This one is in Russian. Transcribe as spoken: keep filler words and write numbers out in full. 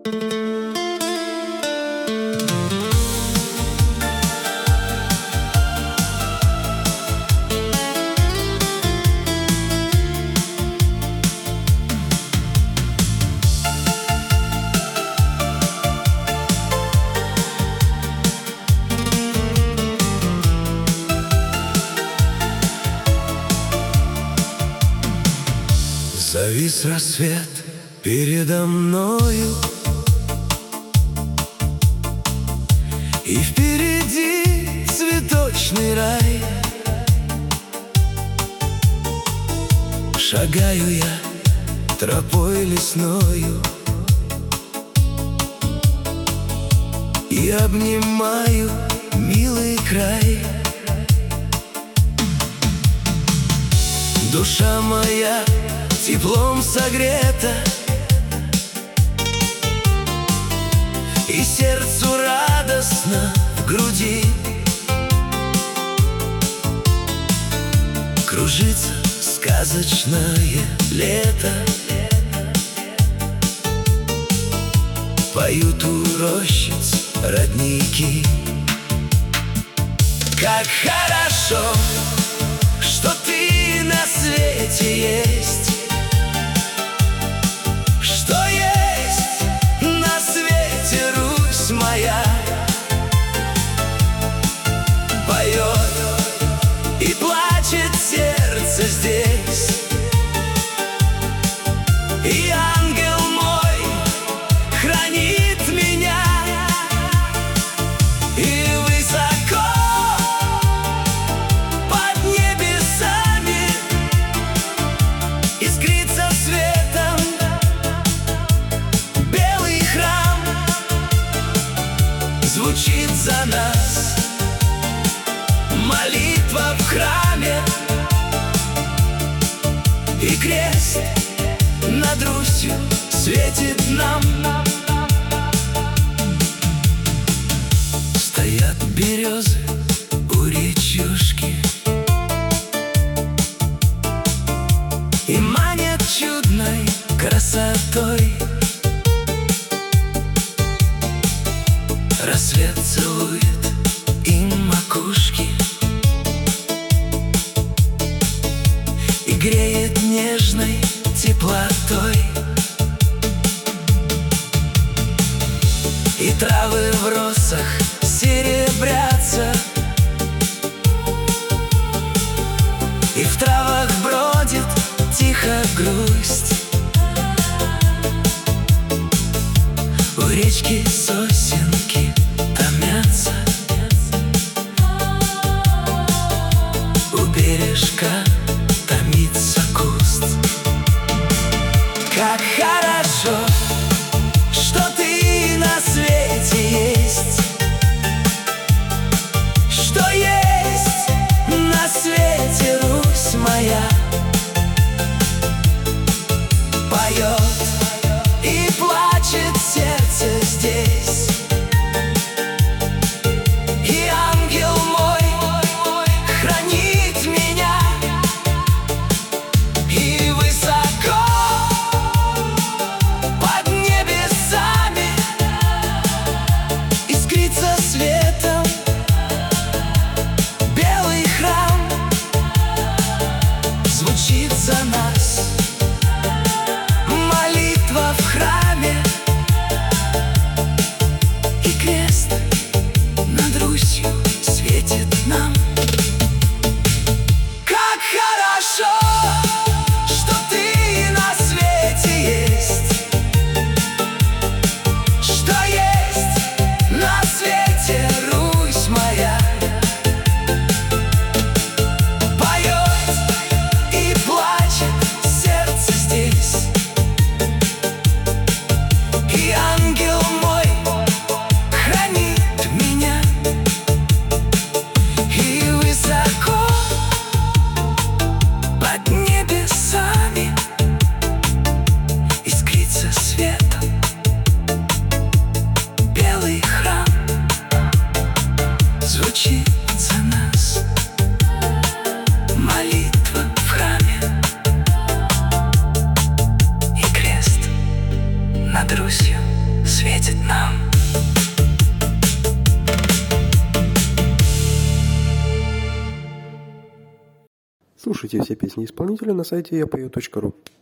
Завис рассвет передо мною, и впереди цветочный рай. Шагаю я тропой лесною и обнимаю милый край. Душа моя теплом согрета, и сердцу радостно в груди. Кружится сказочное лето, поют у рощиц родники. Как хорошо, что ты на свете есть, что есть на свете Русь моя. Поет и плачет сердце здесь, и ангел мой хранит меня. И высоко под небесами искрится светом белый храм. Звучит за нас молитва в храме, и крест над Русью светит нам. Стоят березы у речушки и манят чудной красотой. Рассвет целует им макушки и греет нежной теплотой. И травы в росах серебрятся, и в травах бродит тихо грусть. У речки сосенки томятся, у бережка томится куст. Как хорошо, что ты на свете есть, что есть на свете Русь моя. Поет и плачет сердце здесь, и ангел мой хранит меня. И высоко под небесами искрится светом белый храм. Звучит за нас молитва в храме, и крест над Русью светит нам. Как хорошо, что ты на свете есть, что есть на свете Русь моя. Поет и плачет сердце здесь, и ангел мой хранит меня. И высоко под небесами искрится светом белый храм. Звучит за нас молитва в храме, и крест над Русью светит нам. Слушайте все песни исполнителя на сайте я пою точка ру.